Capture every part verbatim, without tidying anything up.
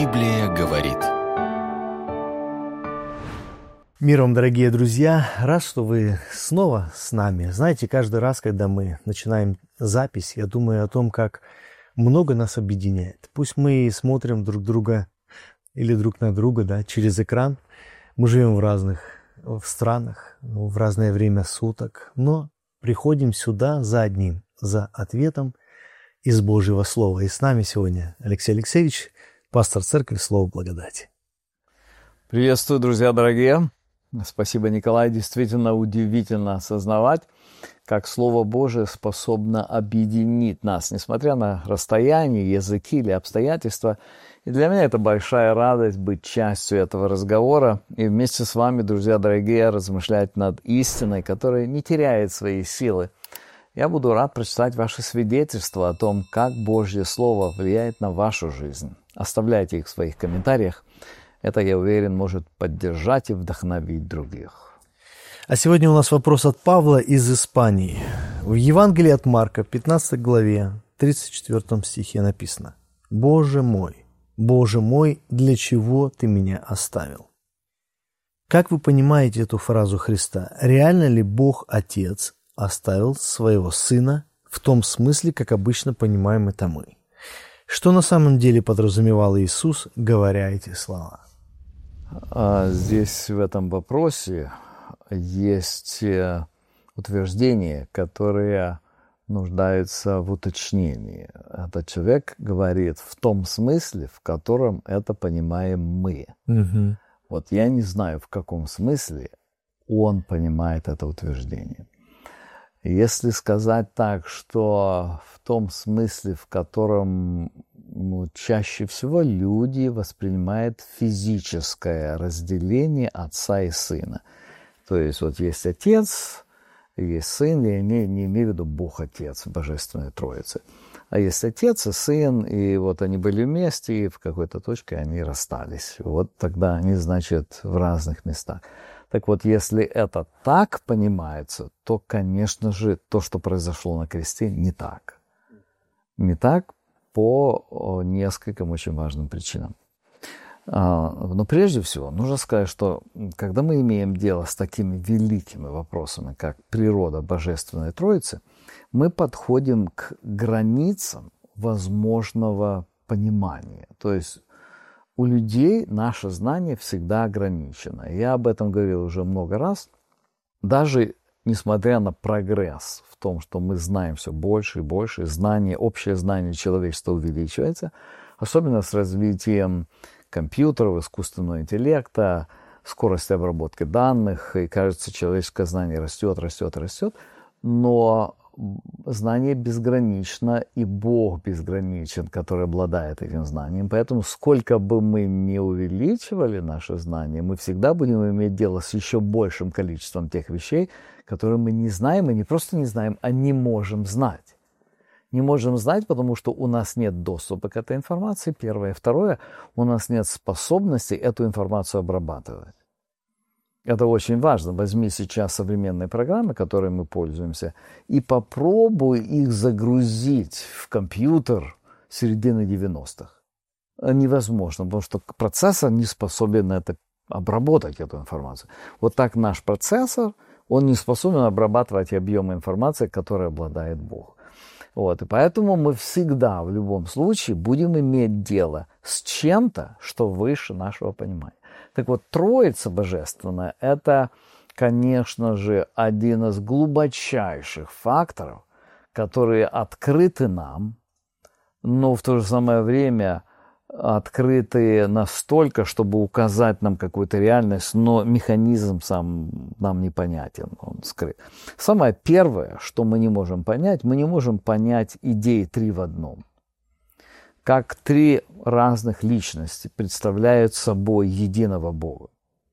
Библия говорит. Мир вам, дорогие друзья! Рад, что вы снова с нами. Знаете, каждый раз, когда мы начинаем запись, я думаю о том, как много нас объединяет. Пусть мы смотрим друг друга или друг на друга, да, через экран. Мы живем в разных в странах, в разное время суток, но приходим сюда за одним, за ответом из Божьего Слова. И с нами сегодня Алексей Алексеевич, пастор церкви «Слово благодати». Приветствую, друзья дорогие. Спасибо, Николай. Действительно удивительно осознавать, как Слово Божие способно объединить нас, несмотря на расстояние, языки или обстоятельства. И для меня это большая радость быть частью этого разговора и вместе с вами, друзья дорогие, размышлять над истиной, которая не теряет своей силы. Я буду рад прочитать ваши свидетельства о том, как Божье Слово влияет на вашу жизнь. Оставляйте их в своих комментариях. Это, я уверен, может поддержать и вдохновить других. А сегодня у нас вопрос от Павла из Испании. В Евангелии от Марка, пятнадцатой главе, тридцать четвёртом стихе написано: «Боже мой, Боже мой, для чего Ты меня оставил?» Как вы понимаете эту фразу Христа? Реально ли Бог Отец оставил своего Сына в том смысле, как обычно понимаем это мы? Что на самом деле подразумевал Иисус, говоря эти слова? Здесь в этом вопросе есть утверждения, которые нуждаются в уточнении. Этот человек говорит в том смысле, в котором это понимаем мы. Угу. Вот я не знаю, в каком смысле он понимает это утверждение. Если сказать так, что в том смысле, в котором ну, чаще всего люди воспринимают физическое разделение отца и сына. То есть вот есть отец, есть сын, я не, не имею в виду Бог Отец, Божественная Троица. А есть отец и сын, и вот они были вместе, и в какой-то точке они расстались. Вот тогда они, значит, в разных местах. Так вот, если это так понимается, то, конечно же, то, что произошло на кресте, не так. Не так по нескольким очень важным причинам. Но прежде всего, нужно сказать, что когда мы имеем дело с такими великими вопросами, как природа Божественной Троицы, мы подходим к границам возможного понимания. То есть у людей наше знание всегда ограничено. Я об этом говорил уже много раз. Даже несмотря на прогресс в том, что мы знаем все больше и больше, знание, общее знание человечества увеличивается, особенно с развитием компьютеров, искусственного интеллекта, скорости обработки данных, и, кажется, человеческое знание растет, растет, растет, но знание безгранично, и Бог безграничен, который обладает этим знанием. Поэтому сколько бы мы ни увеличивали наше знание, мы всегда будем иметь дело с еще большим количеством тех вещей, которые мы не знаем, и не просто не знаем, а не можем знать. Не можем знать, потому что у нас нет доступа к этой информации, первое. Второе, у нас нет способности эту информацию обрабатывать. Это очень важно. Возьми сейчас современные программы, которыми мы пользуемся, и попробуй их загрузить в компьютер середины девяностых. Невозможно, потому что процессор не способен это обработать, эту информацию. Вот так наш процессор, он не способен обрабатывать объемы информации, которой обладает Бог. Вот, и поэтому мы всегда, в любом случае, будем иметь дело с чем-то, что выше нашего понимания. Так вот, Троица Божественная – это, конечно же, один из глубочайших факторов, которые открыты нам, но в то же самое время открыты настолько, чтобы указать нам какую-то реальность, но механизм сам нам непонятен, он скрыт. Самое первое, что мы не можем понять, мы не можем понять идеи три в одном. Как три разных личности представляют собой единого Бога.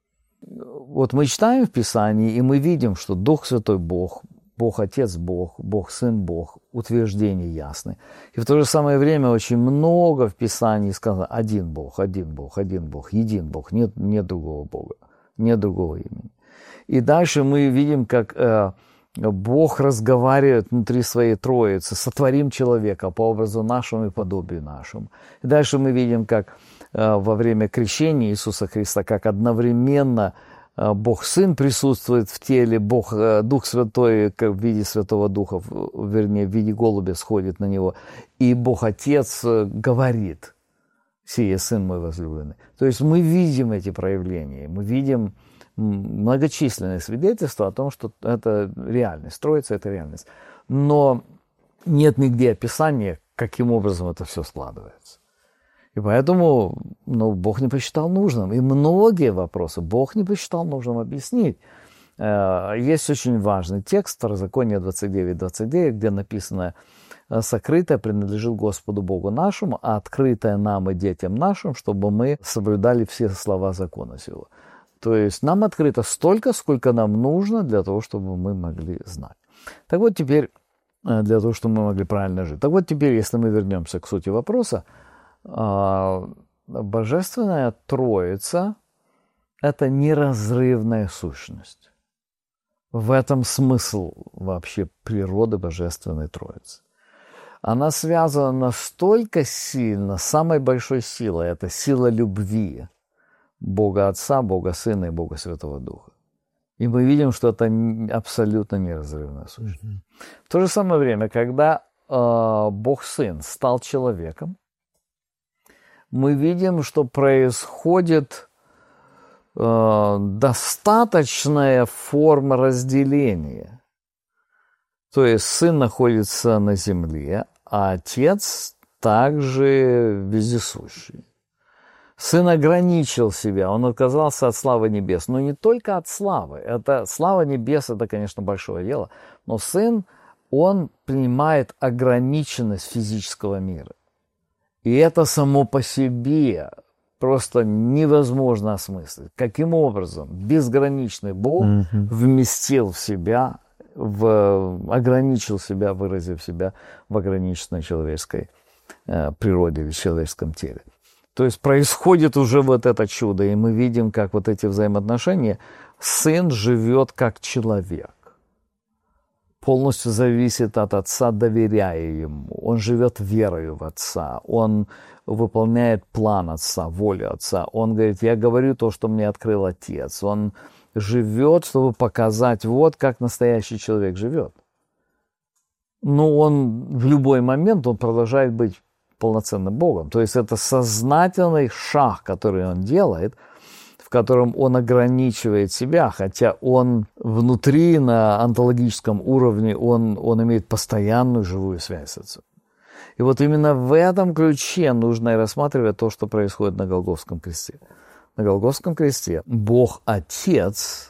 Вот мы читаем в Писании, и мы видим, что Дух Святой Бог, Бог Отец Бог, Бог Сын Бог, утверждения ясны. И в то же самое время очень много в Писании сказано один Бог, один Бог, один Бог, един Бог, нет, нет другого Бога, нет другого имени. И дальше мы видим, как э, Бог разговаривает внутри своей Троицы, сотворим человека по образу нашему и подобию нашему. И дальше мы видим, как во время крещения Иисуса Христа, как одновременно Бог Сын присутствует в теле, Бог Дух Святой в виде Святого Духа, вернее, в виде голубя сходит на него, и Бог Отец говорит: «Сие Сын мой возлюбленный». То есть мы видим эти проявления, мы видим многочисленные свидетельства о том, что это реальность, Троица – это реальность. Но нет нигде описания, каким образом это все складывается. И поэтому ну, Бог не посчитал нужным. И многие вопросы Бог не посчитал нужным объяснить. Есть очень важный текст, Второзаконие двадцать девять двадцать девять, где написано: «Сокрытое принадлежит Господу Богу нашему, а открытое нам и детям нашим, чтобы мы соблюдали все слова закона сего». То есть нам открыто столько, сколько нам нужно для того, чтобы мы могли знать. Так вот теперь, для того, чтобы мы могли правильно жить. Так вот теперь, если мы вернемся к сути вопроса, Божественная Троица – это неразрывная сущность. В этом смысл вообще природы Божественной Троицы. Она связана настолько сильно, самой большой силой – это сила любви Бога Отца, Бога Сына и Бога Святого Духа. И мы видим, что это абсолютно неразрывная сущность. Mm-hmm. В то же самое время, когда э, Бог Сын стал человеком, мы видим, что происходит э, достаточная форма разделения. То есть Сын находится на земле, а Отец также вездесущий. Сын ограничил себя, он отказался от славы небес. Но не только от славы. Это, слава небес – это, конечно, большое дело. Но Сын, он принимает ограниченность физического мира. И это само по себе просто невозможно осмыслить. Каким образом безграничный Бог mm-hmm. вместил в себя, в, ограничил себя, выразив себя в ограниченной человеческой э, природе, в человеческом теле. То есть происходит уже вот это чудо, и мы видим, как вот эти взаимоотношения. Сын живет как человек, полностью зависит от Отца, доверяя Ему. Он живет верою в Отца, он выполняет план Отца, волю Отца. Он говорит: я говорю то, что мне открыл Отец. Он живет, чтобы показать, вот как настоящий человек живет. Но он в любой момент, он продолжает быть полноценным Богом. То есть это сознательный шаг, который он делает, в котором он ограничивает себя, хотя он внутри, на онтологическом уровне, он, он имеет постоянную живую связь с Отцом. И вот именно в этом ключе нужно и рассматривать то, что происходит на Голгофском кресте. На Голгофском кресте Бог Отец,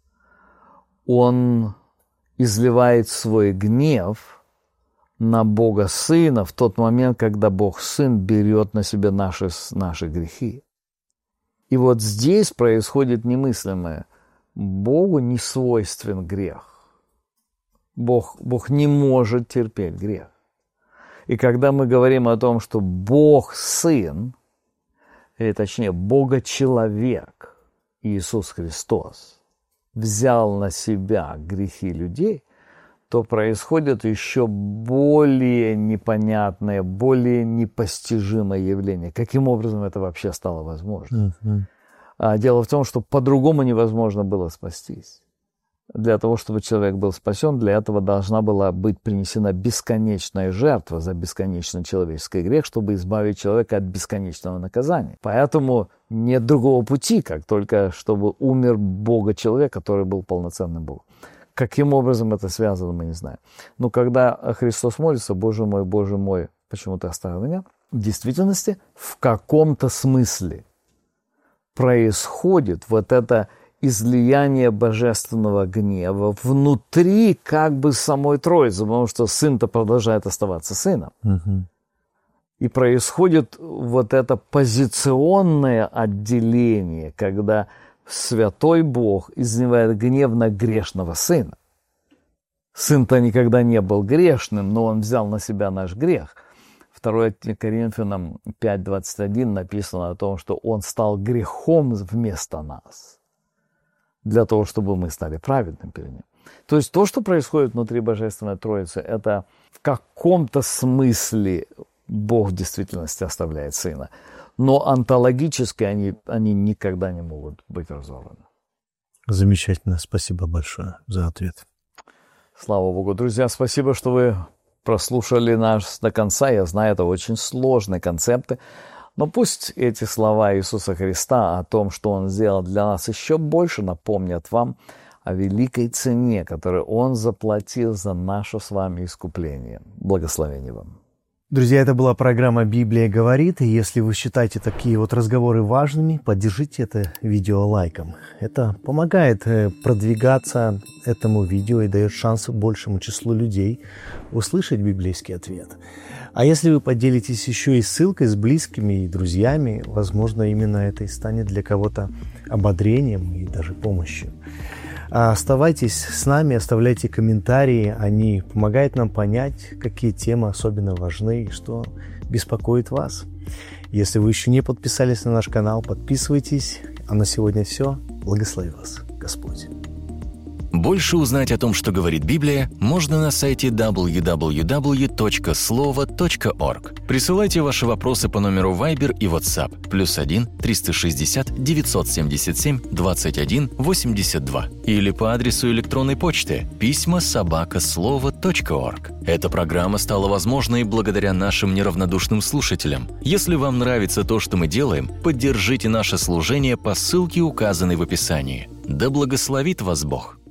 Он изливает свой гнев на Бога Сына в тот момент, когда Бог Сын берет на себя наши, наши грехи. И вот здесь происходит немыслимое. Богу не свойствен грех. Бог, Бог не может терпеть грех. И когда мы говорим о том, что Бог Сын, или точнее Бога-человек Иисус Христос взял на себя грехи людей, то происходит еще более непонятное, более непостижимое явление. Каким образом это вообще стало возможно? Mm-hmm. Дело в том, что по-другому невозможно было спастись. Для того, чтобы человек был спасен, для этого должна была быть принесена бесконечная жертва за бесконечный человеческий грех, чтобы избавить человека от бесконечного наказания. Поэтому нет другого пути, как только чтобы умер Бога-человек, который был полноценным Богом. Каким образом это связано, мы не знаем. Но когда Христос молится: «Боже мой, Боже мой, почему ты оставил меня?», в действительности, в каком-то смысле происходит вот это излияние божественного гнева внутри как бы самой Троицы, потому что Сын-то продолжает оставаться Сыном. Угу. И происходит вот это позиционное отделение, когда Святой Бог изливает гнев на грешного Сына. Сын-то никогда не был грешным, но Он взял на себя наш грех. второе Коринфянам пять двадцать один написано о том, что Он стал грехом вместо нас, для того, чтобы мы стали праведным перед Ним. То есть то, что происходит внутри Божественной Троицы, это в каком-то смысле Бог в действительности оставляет Сына. Но онтологически они, они никогда не могут быть разорваны. Замечательно. Спасибо большое за ответ. Слава Богу. Друзья, спасибо, что вы прослушали нас до конца. Я знаю, это очень сложные концепты. Но пусть эти слова Иисуса Христа о том, что Он сделал для нас, еще больше напомнят вам о великой цене, которую Он заплатил за наше с вами искупление. Благословения вам. Друзья, это была программа «Библия говорит», и если вы считаете такие вот разговоры важными, поддержите это видео лайком. Это помогает продвигаться этому видео и дает шанс большему числу людей услышать библейский ответ. А если вы поделитесь еще и ссылкой с близкими и друзьями, возможно, именно это и станет для кого-то ободрением и даже помощью. Оставайтесь с нами, оставляйте комментарии, они помогают нам понять, какие темы особенно важны и что беспокоит вас. Если вы еще не подписались на наш канал, подписывайтесь. А на сегодня все. Благослови вас Господь. Больше узнать о том, что говорит Библия, можно на сайте дабл ю дабл ю дабл ю точка слово точка орг. Присылайте ваши вопросы по номеру Viber и WhatsApp плюс один триста шестьдесят девятьсот семьдесят семь двадцать один восемьдесят два или по адресу электронной почты письма собака слово точка орг. Эта программа стала возможной благодаря нашим неравнодушным слушателям. Если вам нравится то, что мы делаем, поддержите наше служение по ссылке, указанной в описании. Да благословит вас Бог!